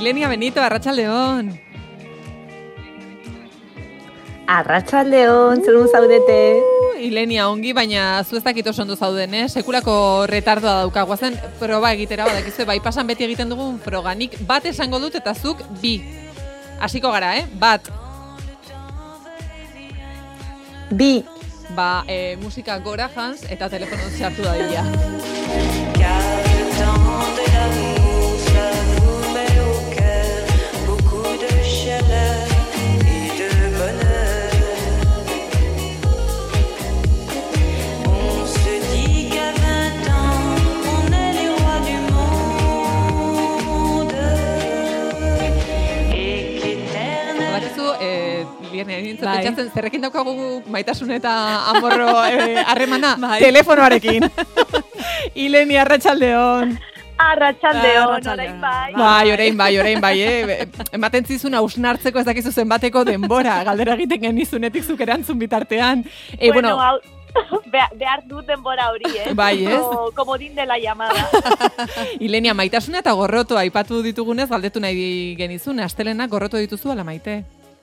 Ilenia Benito, arratsaldeon. Arratsaldeon, zer zaudete? Ilenia, ongi, baina zu ez dakit oso ondo zauden, Sekulako retardoa daukagu. Guazen proba egitera, badakizue, bai pasan beti egiten dugun froganik bat esango dut eta zuk bi. Hasiko gara, bat. Bi. Ba, musika gora jans eta telefono sartu da dira. Pentsatzen, zerrekin daukagu Maitasun eta Amorro harremana? Telefonoarekin. Ilenia, arratsaldeon. Arratsaldeon, orain bai. Ematen zizun hausnartzeko ez dakizu zenbateko denbora, galdera egiten genizunetik zuk erantzun bitartean. Bueno, behar dut denbora hori, Bai, ez? Komodin de la llamada. Ilenia, Maitasuna eta Gorroto aipatu ditugunez, galdetu nahi genizun, astelenak Gorroto dituzu ala Maite?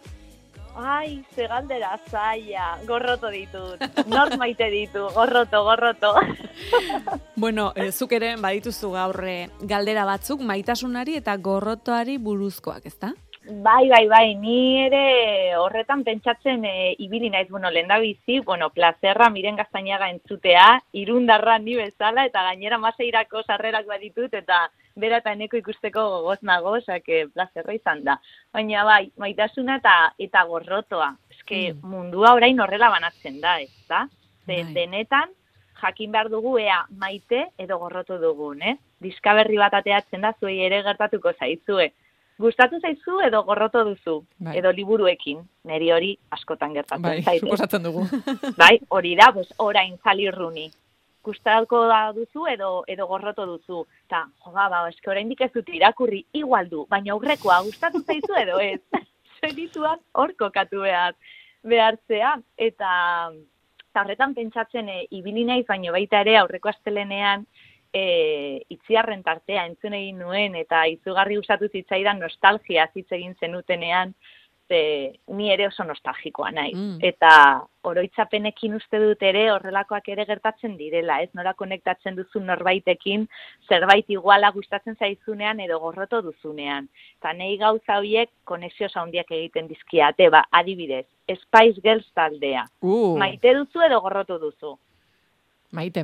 Ai, ze galdera zaila, Gorroto ditut. Nor maite ditu, Gorroto. Bueno, zuk ere badituzu gaur galdera batzuk Maitasunari eta Gorrotoari buruzkoak, ezta? Bai, ni ere horretan pentsatzen ibili naiz, lehendabizi, plazerra Miren Gaztañaga entzutea, irundarra ni bezala, eta gainera Maseirako sarrerak baditut, eta bera eta eneko ikusteko gogoz nago, plazerra izan da. Baina bai, Maitasuna eta Gorrotoa. Eske mundua orain horrela banatzen da, ezta? Denetan, jakin behar dugu ea maite edo Gorroto dugun, Diska berri bat ateatzen da, zuei ere gertatuko zaizue. Gustatu zaizu edo Gorroto duzu, edo liburuekin, neri hori askotan gertatzen zaitu. Bai, suposatzen dugu. Bai, hori da, orain zalirruni. Gustatuko da duzu edo Gorroto duzu. Eta, eske oraindik ez dut irakurri, igual du, baina aurrekoa gustatu zaizu edo ez. Zerituan hor kokatu behartzea. Eta horretan pentsatzen ibili naiz, baina baita ere aurreko astelenean, itziarren tartea entzun egin nuen eta izugarri gustatu zitzaidan nostalgia hitz egin zenutenean, ni ere oso nostalgikoa naiz. Eta oroitzapenekin uste dut ere horrelakoak ere gertatzen direla, ez? Nora konektatzen duzu norbaitekin, zerbait iguala gustatzen zaizunean edo Gorroto duzunean. Eta nahi gauza horiek konexio handiak egiten dizkiate, adibidez, Spice Girls taldea. Maite duzu edo Gorroto duzu? Maite.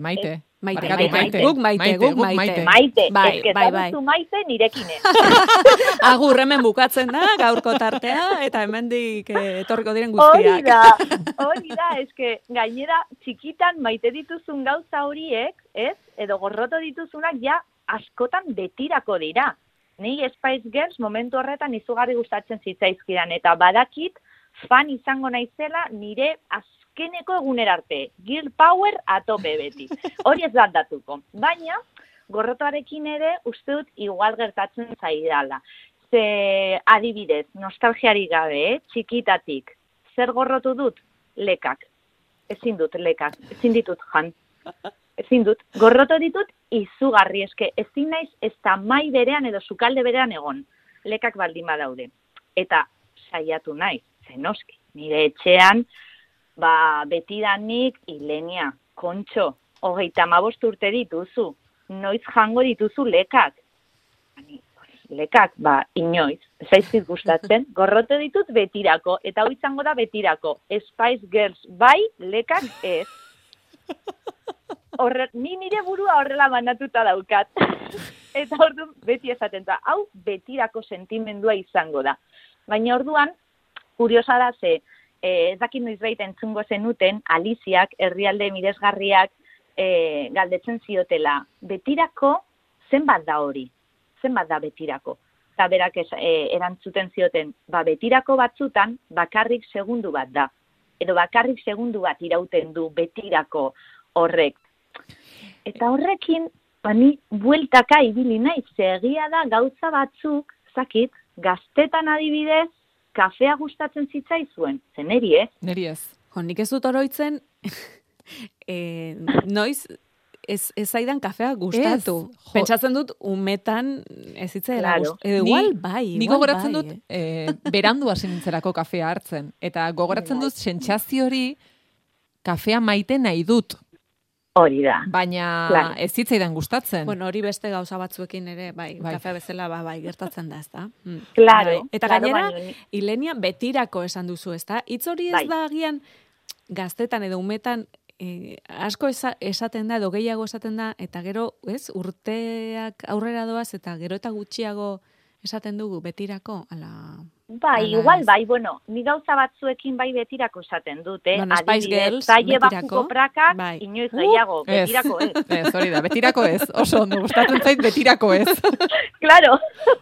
Guk maite. Duzu maite nirekine. Agur, hemen bukatzen da, gaurko tartea, eta hemendik etorriko diren guztiak. Hori da, eske gainera txikitan maite dituzun gauza horiek, ez? Edo Gorroto dituzunak ja askotan betirako dira. Nei Spice Girls momentu horretan izugarri gustatzen zitzaizkidan, eta badakit fan izango naizela nire azkeneko egunerarte. Girl power atope beti. Hori ez datuko. Baina, Gorrotoarekin ere uste dut igual gertatzen zaidala. Ze adibidez, nostalgiari gabe, txikitatik. Zer Gorrotu dut? Lekak. Ezin dut lekak. Ezin ditut jan. Ezin dut. Gorroto ditut izugarri. Eske ezin naiz ez da mai berean edo sukalde berean egon. Lekak baldin badaude. Eta saiatu naiz. Zenoski. Nire etxean, betidanik, Ilenia, Kontxo, 35 urte dituzu, noiz jango dituzu lekak. Lekak, inoiz, zaizkit gustatzen, Gorroto ditut betirako, eta hori izango da betirako, Spice Girls bai, lekak ez. Ni nire burua horrela banatuta daukat. Eta orduan beti esaten da, hau betirako sentimendua izango da. Baina orduan, kuriosa da ze, ez dakit noizbait entzungo zenuten, Aliziak, herrialde miresgarriak galdetzen ziotela. Betirako, zenbat da hori? Zenbat da betirako? Eta berak erantzuten zioten, betirako batzutan, bakarrik segundu bat da. Edo bakarrik segundu bat irauten du betirako horrek. Eta horrekin, ni bueltaka ibili naiz, egia da gauza batzuk, zakit, gaztetan adibidez, kafea gustatzen zitzaizuen, zen neri ez? Neri ez. Nik ez dut oroitzen, noiz ez zaidan kafea gustatu. Pentsatzen dut, umetan ez hitzaela Claro. igual bai. Ni igual gogoratzen bai, dut, berandu hasi nintzerako kafea hartzen. Eta gogoratzen dut, sentsazio hori, kafea maite nahi dut. Hori da. Baina Claro. ez zitzaidan gustatzen. Bueno, hori beste gauza batzuekin ere, bai, kafea bezala, bai, gertatzen da, ezta? Claro. Bai. Eta claro, gainera, baina- Ilenia betirako esan duzu, ezta? Hitz hori ez Bai. da agian gaztetan edo umetan asko esaten da, edo gehiago esaten da, eta gero, ez, urteak aurrera doaz, eta gero eta gutxiago esaten dugu betirako, ala... Bai, ala igual, ez. bai, bueno, ni gauza batzuekin bai betirako esaten dut, Bueno, Spice Girls, zaie betirako, bajuko prakak, bai. inoiz gehiago, Ez. betirako ez. Ez, hori da, betirako ez. Oso ondo, gustatzen zait betirako ez. Claro,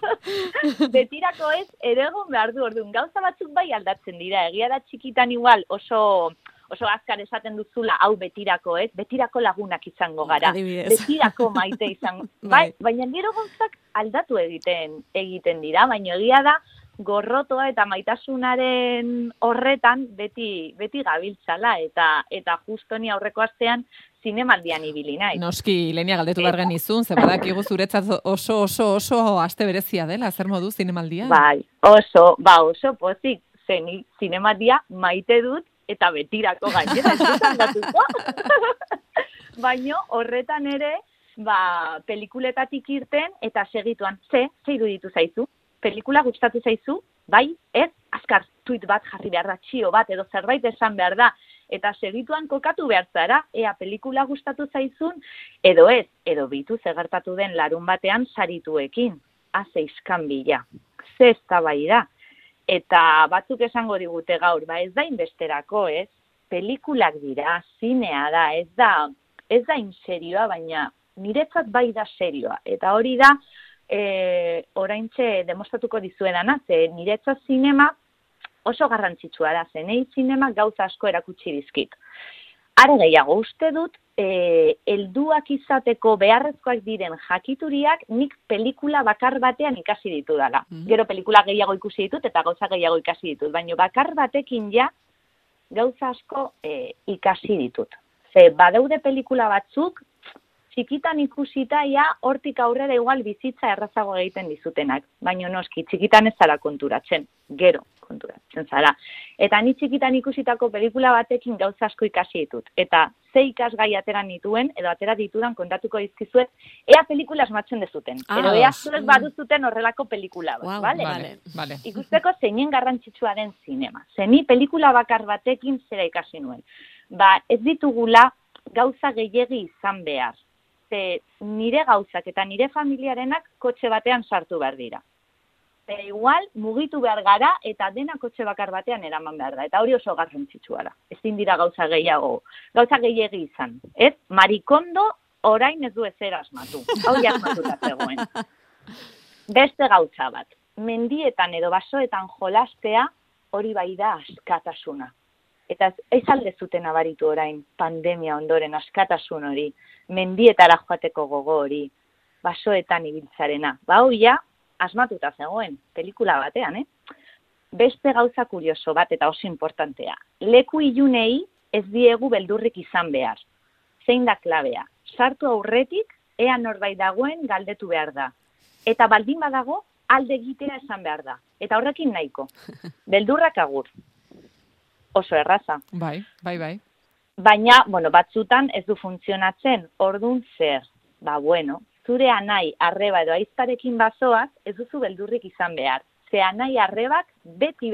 betirako ez, ere egon behar du, orduan, gauza batzuk bai aldatzen dira, egia da txikitan igual oso azkar esaten duzula, hau betirako ez, betirako lagunak izango gara, Adibidez. betirako maite izango, Bai. baina gero gauzak aldatu egiten dira, baina egia da, gorrotoa eta maitasunaren horretan beti gabiltzala, eta justo ni aurreko astean zinemaldian ibili naiz. Noski, Ilenia galdetu behar genizun, ze badakigu zuretzat oso aste berezia dela, zer modu zinemaldia? Bai, oso pozik, zen zinemaldia maite dut, eta betirako gainera, ez dut aldatuko. Baina horretan ere, pelikuletatik irten, eta segituan, ze iruditu zaizu? Pelikula gustatu zaizu? Bai, ez? Azkar, tuit bat jarri behar da, txio bat, edo zerbait esan behar da, eta segituan kokatu behar zara, ea pelikula gustatu zaizun, edo ez, edo bitu zegertatu den larun batean sarituekin, haze iskanbila, ze eztabaida. Eta batzuk esango digute gaur, ez da inbesterako, ez? Pelikulak dira, zinea da, ez da inserioa, baina niretzat bai da serioa. Eta hori da, oraintxe demostratuko dizuedana, ze niretzat zinema oso garrantzitsua da, ze nahi zinema gauza asko erakutsi dizkit. Are gehiago uste dut, helduak izateko beharrezkoak diren jakituriak nik pelikula bakar batean ikasi ditu dela. Gero pelikula gehiago ikusi ditut eta gauza gehiago ikasi ditut, baina bakar batekin ja gauza asko ikasi ditut. Ze badaude pelikula batzuk, txikitan ikusita ja hortik aurrera igual bizitza errazago egiten dizutenak, baina noski txikitan ez zara konturatzen, gero konturatzen zara. Eta ni txikitan ikusitako pelikula batekin gauza asko ikasi ditut. Eta ze ikasgai atera nituen, edo atera ditudan kontatuko dizkizuet, ea pelikula asmatzen dezuten. Edo ea zuek baduzuten horrelako pelikula bat, Wow, bale? Vale. Ikusteko zeinen garrantzitsua den zinema. Zeni pelikula bakar batekin zera ikasi nuen. Ez ditugula gauza gehiegi izan behar. Ze nire gauzak eta nire familiarenak kotxe batean sartu behar dira. Igual, mugitu behar gara eta dena kotxe bakar batean eraman behar da. Eta hori oso garrantzitsua da. Ezin dira gauza gehiegi izan. Ez? Marikondo orain ez du ezer asmatu. Hau asmatuta zegoen. Beste gauza bat. Mendietan edo basoetan jolastea hori bai da askatasuna. Eta ez alde zuten abaritu orain pandemia ondoren askatasun hori, mendietara joateko gogo hori, basoetan ibiltzarena. Hoia, asmatuta zegoen, pelikula batean, Beste gauza kurioso bat eta oso importantea. Leku ilunei ez diegu beldurrik izan behar. Zein da klabea? Sartu aurretik, ea norbait dagoen galdetu behar da. Eta baldin badago, alde egitea esan behar da. Eta horrekin nahiko. Beldurrak agur. Oso erraza. Bai. Baina, batzutan ez du funtzionatzen, ordun zer. Zure anai arreba edo aizparekin bazoaz, ez duzu beldurrik izan behar. Ze anai arrebak beti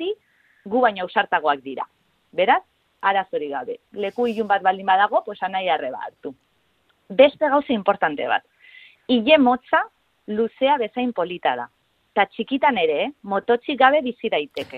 gu baina ausartagoak dira. Beraz, arazori gabe. Leku ilun bat baldin badago, anai arreba hartu. Beste gauza importante bat. Ile motza luzea bezain polita da. Ta txikitan ere, mototxik gabe bizi daiteke.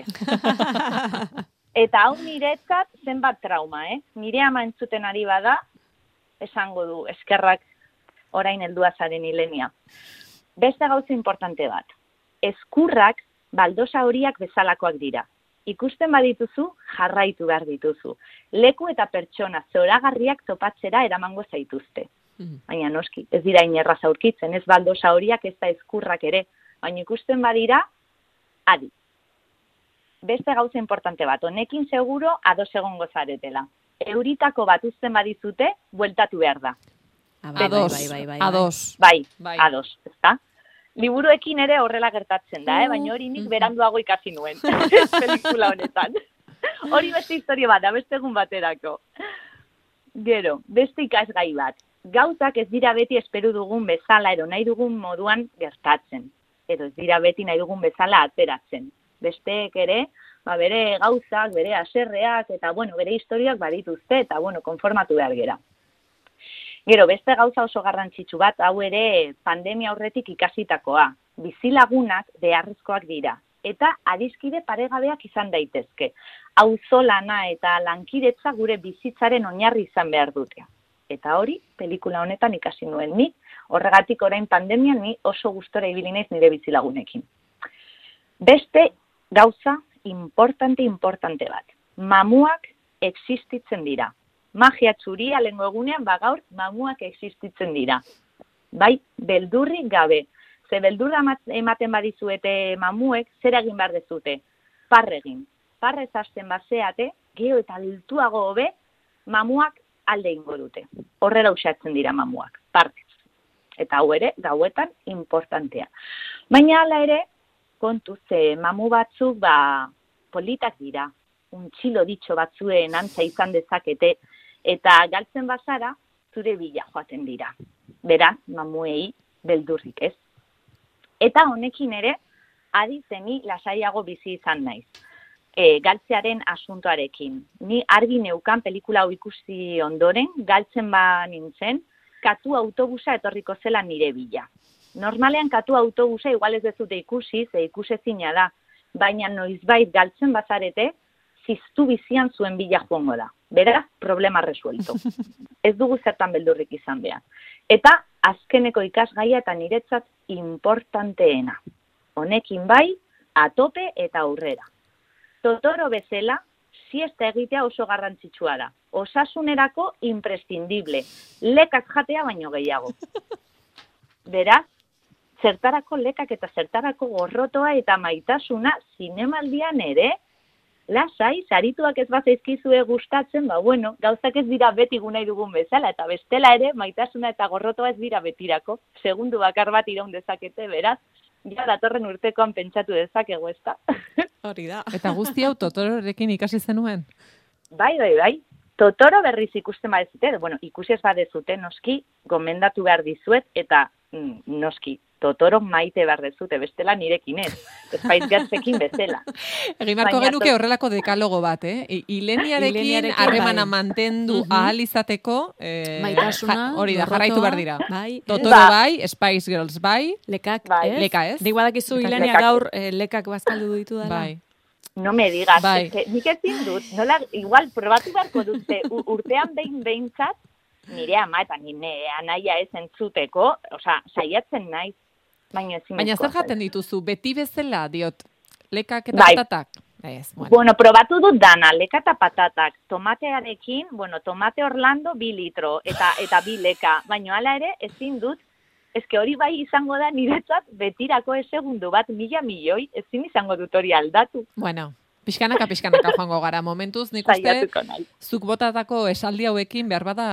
Eta hau niretzat zenbat trauma, Nire ama entzuten ari bada, esango du, eskerrak orain heldua zaren Ilenia. Beste gauza importante bat. Eskurrak baldosa horiak bezalakoak dira. Ikusten badituzu, jarraitu behar dituzu. Leku eta pertsona zoragarriak topatzera eramango zaituzte. Baina noski, ez dira inerraz aurkitzen, ez baldosa horiak ez da eskurrak ere. Baina ikusten badira, adi. Beste gauza importante bat, honekin seguro ados egongo zaretela. Euritako bat uzten badizute, bueltatu behar da. Ados. Bai, Bai. ados, ezta? Liburuekin ere horrela gertatzen da, baina hori nik beranduago ikasi nuen, pelikula honetan. Hori beste historia bat, da beste egun baterako. Gero, beste ikasgai bat. Gauzak ez dira beti esperu dugun bezala edo nahi dugun moduan gertatzen. Edo ez dira beti nahi dugun bezala ateratzen. Besteek ere, bere gauzak, bere haserreak eta, bere historiak badituzte eta, konformatu behar gera. Gero, beste gauza oso garrantzitsu bat, hau ere pandemia aurretik ikasitakoa. Bizilagunak beharrezkoak dira. Eta adiskide paregabeak izan daitezke. Auzolana eta lankidetza gure bizitzaren oinarri izan behar dute. Eta hori, pelikula honetan ikasi nuen ni, horregatik orain pandemian ni oso gustora ibili naiz nire bizilagunekin. Beste gauza importante bat. Mamuak existitzen dira. Magia txuria lehengo egunean, gaur mamuak existitzen dira. Bai, beldurrik gabe. Ze beldurra ematen badizuete mamuek, zer egin behar dezute? Parregin. Parrez hasten bazeate, geho eta altuago hobe, mamuak alde ingo dute. Horrela usatzen dira mamuak, partez. Eta hau ere, gauetan, importantea. Baina hala ere, kontuz, mamu batzuk, politak dira. Untxilo ditxo batzuen antza izan dezakete, eta galtzen bazara, zure bila joaten dira. Beraz, mamuei beldurrik ez. Eta honekin ere, adizeni lasaiago bizi izan naiz. Galtzearen asuntoarekin. Ni argi neukan pelikula hau ikusi ondoren, galtzen nintzen, katu autobusa etorriko zela nire bila. Normalean katu autobusa igual ez dezute ikusi, ze ikusezina da, baina noizbait galtzen bazarete, ziztu bizian zuen bila joango da. Beraz, problema resuelto. Ez dugu zertan beldurrik izan behar. Eta azkeneko ikasgaia eta niretzat importanteena. Honekin bai, atope eta aurrera. Totoro bezala, siesta egitea oso garrantzitsua da. Osasunerako imprescindible. Lekak jatea baino gehiago. Beraz, zertarako lekak eta zertarako gorrotoa eta maitasuna zinemaldian ere, lasai, sarituak ez bazaizkizue gustatzen, gauzak ez dira beti gu nahi dugun bezala, eta bestela ere, maitasuna eta gorrotoa ez dira betirako. Segundu bakar bat iraun dezakete, beraz, ja datorren urtekoan pentsatu dezakegu, ezta? Hori da. Eta guzti hau Totororekin ikasi zenuen? Bai. Totoro berriz ikusten badezute, ikusi ez badezute, noski, gomendatu behar dizuet, eta noski, Totoro maite behar dezute, bestela nirekin ez. Espaiz Girlsekin bezala. Egin marko genuke horrelako dekalogo bat, Ileniarekin harremana mantendu ahal izateko, maitasuna, hori da, jarraitu behar dira. Bai, Totoro bai, Spice Girls bai, lekak, leka ez. Nik badakizu Ilenia gaur lekak bazkaldu ditu dela. Bai. No me digas, bai. Nik ezin dut, nola, igual probatu beharko dute, urtean behintzat, nire ama eta nire anaia ez entzuteko, saiatzen naiz, baina ezin. Baina zer jaten dituzu, beti bezala, diot, lekak eta patatak? Ez, probatu dut dana, leka eta patatak, tomatearekin, tomate Orlando 2 litro, eta 2 leka, baina hala ere ezin dut, eske hori bai izango da niretzat betirako segundu bat 1.000 milioi, ezin izango dut hori aldatu. Bueno, pixkanaka joango gara. Momentuz, nik uste, zuk botatako esaldi hauekin behar bada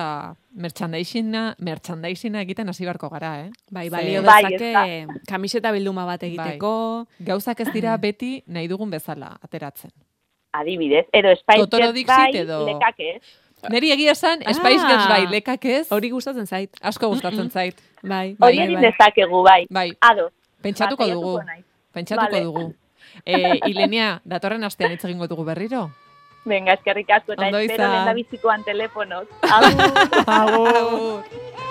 merchandisina egiten hasi barko gara, Bai, balio dezake kamiseta bilduma bat egiteko. Bai. Gauzak ez dira beti nahi dugun bezala ateratzen. Adibidez, edo Spice Girls bai, lekak ez. Neri egia esan, Spice Girls bai, lekak ez. Hori gustatzen zait. Asko gustatzen zait. Bai. Hori egin dezakegu, bai. Ados. Pentsatuko dugu. Ilenia, datorren astean hitz egingo dugu berriro? Venga, eskerrik asko, eta espero lenda bizikoan telefonoz. Agur.